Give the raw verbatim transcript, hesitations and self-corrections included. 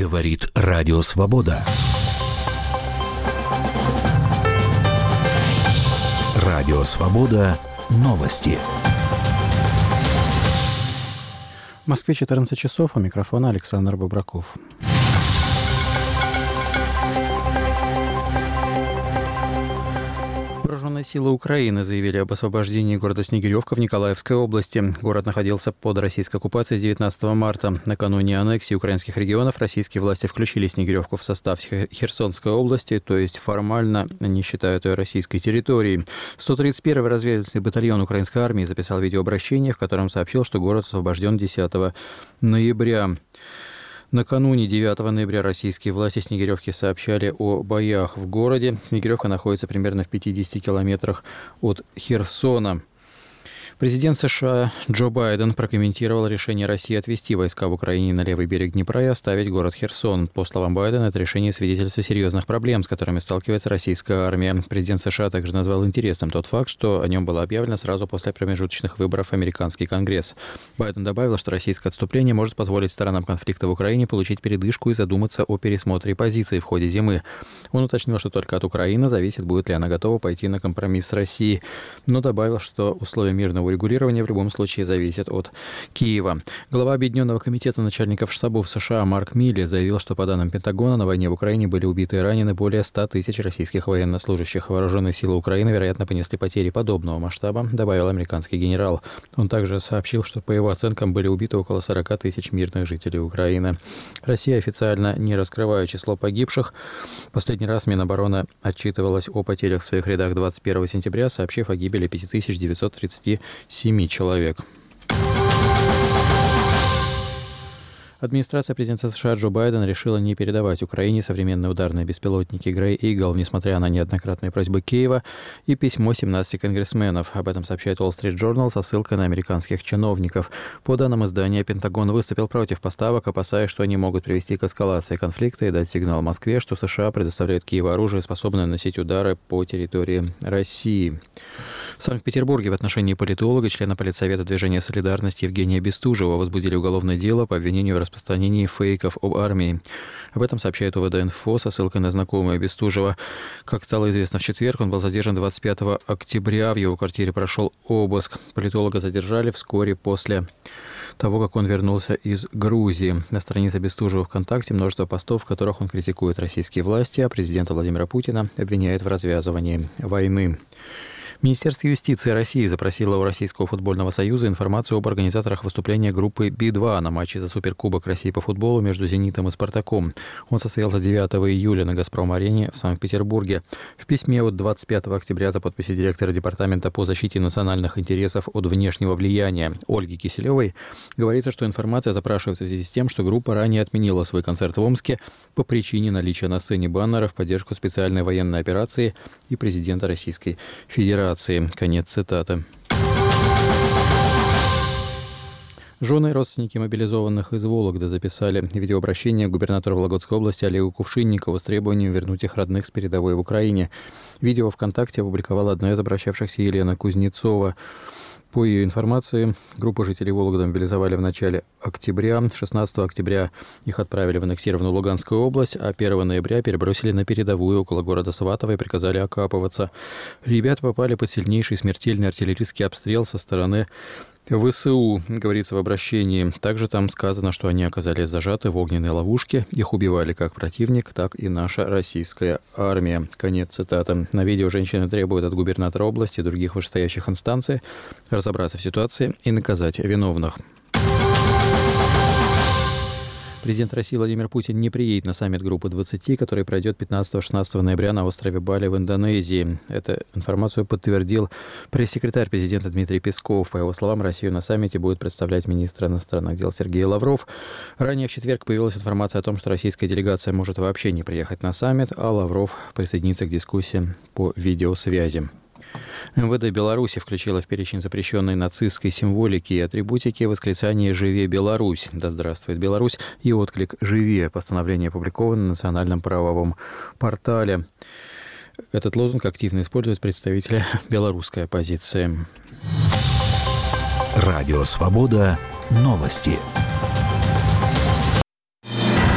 Говорит Радио Свобода. Радио Свобода. Новости. В Москве четырнадцать часов, у микрофона Александр Бобраков. Вооруженные силы Украины заявили об освобождении города Снегиревка в Николаевской области. Город находился под российской оккупацией с девятнадцатого марта. Накануне аннексии украинских регионов российские власти включили Снегиревку в состав Херсонской области, то есть формально не считают ее российской территорией. сто тридцать первый разведывательный батальон украинской армии записал видеообращение, в котором сообщил, что город освобожден десятого ноября. Накануне девятого ноября российские власти Снегиревки сообщали о боях в городе. Снегиревка находится примерно в пятидесяти километрах от Херсона. Президент США Джо Байден прокомментировал решение России отвести войска в Украине на левый берег Днепра и оставить город Херсон. По словам Байдена, это решение свидетельствует серьезных проблем, с которыми сталкивается российская армия. Президент США также назвал интересным тот факт, что о нем было объявлено сразу после промежуточных выборов в американский Конгресс. Байден добавил, что российское отступление может позволить сторонам конфликта в Украине получить передышку и задуматься о пересмотре позиций в ходе зимы. Он уточнил, что только от Украины зависит, будет ли она готова пойти на компромисс с Россией, но добавил, что условия мирного регулирование в любом случае зависит от Киева. Глава Объединенного комитета начальников штабов США Марк Милли заявил, что по данным Пентагона на войне в Украине были убиты и ранены более ста тысяч российских военнослужащих. Вооруженные силы Украины, вероятно, понесли потери подобного масштаба, добавил американский генерал. Он также сообщил, что по его оценкам были убиты около сорока тысяч мирных жителей Украины. Россия официально не раскрывает число погибших. Последний раз Минобороны отчитывалась о потерях в своих рядах двадцать первого сентября, сообщив о гибели пять тысяч девятьсот тридцать семи человек. Администрация президента США Джо Байдена решила не передавать Украине современные ударные беспилотники Grey Eagle, несмотря на неоднократные просьбы Киева и письмо семнадцати конгрессменов. Об этом сообщает Wall Street Journal со ссылкой на американских чиновников. По данным издания, Пентагон выступил против поставок, опасаясь, что они могут привести к эскалации конфликта и дать сигнал Москве, что США предоставляют Киеву оружие, способное наносить удары по территории России. В Санкт-Петербурге в отношении политолога, члена политсовета движения «Солидарность» Евгения Бестужева возбудили уголовное дело по обвинению в распространении фейков об армии. Об этом сообщает ОВД-инфо со ссылкой на знакомого Бестужева. Как стало известно в четверг, он был задержан двадцать пятого октября. В его квартире прошел обыск. Политолога задержали вскоре после того, как он вернулся из Грузии. На странице Бестужева ВКонтакте множество постов, в которых он критикует российские власти, а президента Владимира Путина обвиняет в развязывании войны. Министерство юстиции России запросило у Российского футбольного союза информацию об организаторах выступления группы Би два на матче за Суперкубок России по футболу между «Зенитом» и «Спартаком». Он состоялся девятого июля на «Газпром-арене» в Санкт-Петербурге. В письме от двадцать пятого октября за подписью директора Департамента по защите национальных интересов от внешнего влияния Ольги Киселевой говорится, что информация запрашивается в связи с тем, что группа ранее отменила свой концерт в Омске по причине наличия на сцене баннера в поддержку специальной военной операции и президента Российской Федерации. Конец цитаты. Жены и родственники мобилизованных из Вологды записали видеообращение к губернатору Вологодской области Олегу Кувшинникову с требованием вернуть их родных с передовой в Украине. Видео ВКонтакте опубликовала одна из обращавшихся Елена Кузнецова. По ее информации, группу жителей Вологды мобилизовали в начале октября. шестнадцатого октября их отправили в аннексированную Луганскую область, а первого ноября перебросили на передовую около города Сватово и приказали окапываться. Ребята попали под сильнейший смертельный артиллерийский обстрел со стороны ВСУ, говорится в обращении. Также там сказано, что они оказались зажаты в огненной ловушке. Их убивали как противник, так и наша российская армия. Конец цитаты. На видео женщины требуют от губернатора области и других вышестоящих инстанций разобраться в ситуации и наказать виновных. Президент России Владимир Путин не приедет на саммит Группы двадцати, который пройдет пятнадцатого-шестнадцатого ноября на острове Бали в Индонезии. Эту информацию подтвердил пресс-секретарь президента Дмитрий Песков. По его словам, Россию на саммите будет представлять министр иностранных дел Сергей Лавров. Ранее в четверг появилась информация о том, что российская делегация может вообще не приехать на саммит, а Лавров присоединится к дискуссиям по видеосвязи. эм вэ дэ Беларуси включила в перечень запрещенной нацистской символики и атрибутики восклицание «Живе Беларусь!» «Да здравствует Беларусь!» и отклик «Живе!». Постановление опубликовано на национальном правовом портале. Этот лозунг активно используют представители белорусской оппозиции. Радио Свобода. Новости.